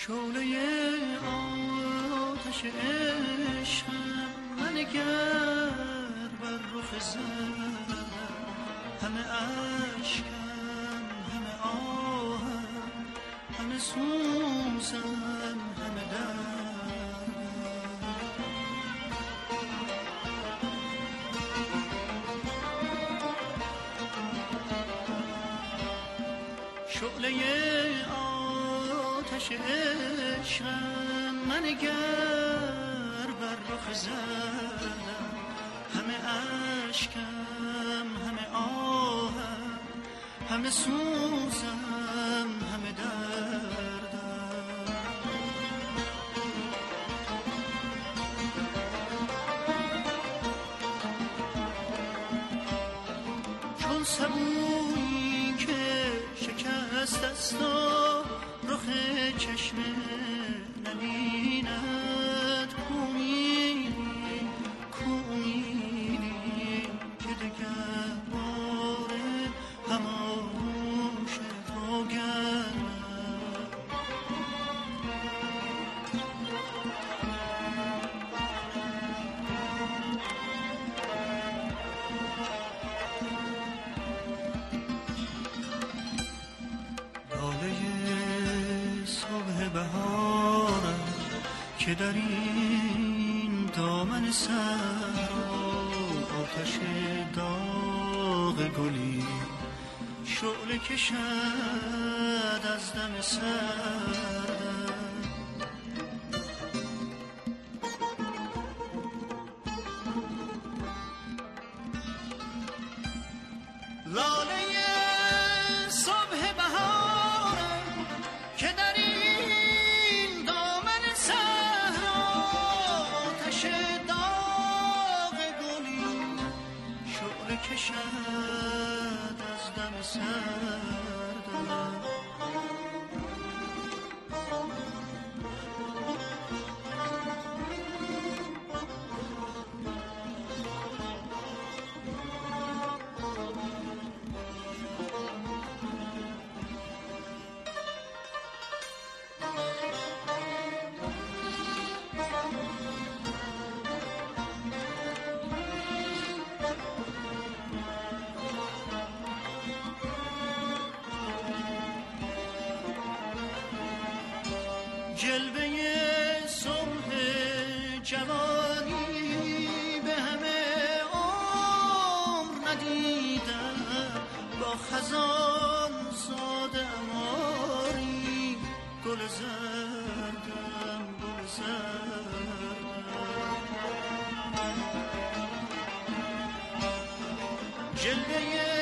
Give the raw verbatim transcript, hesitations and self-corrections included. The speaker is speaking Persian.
شعله آتش عشقم منگر بر رخ زردم، همه اشکم همه آهم، همه سوزم همه دردم. شعله آتش عشقم منگر بر رخ زردم، همه اشکم همه آهم، همه سوزم همه دردم. چون سبویی که شکست است و رخ چشم نبیند، کومیلی کومیلی که دگر باره هماغوش تو گردم. لاله صبح بهارم که در این دامن صحرا، آتش داغ گلی شعله کشد از دم سردم. لاله صبح بهارم که در این دامن صحرا، آتش داغ گلی شعله کشد از دم سردم. جلوه صبح جوانی به همه عمر ندیدم، با خزان ساده اماری گل زردم گل زردم. جلوه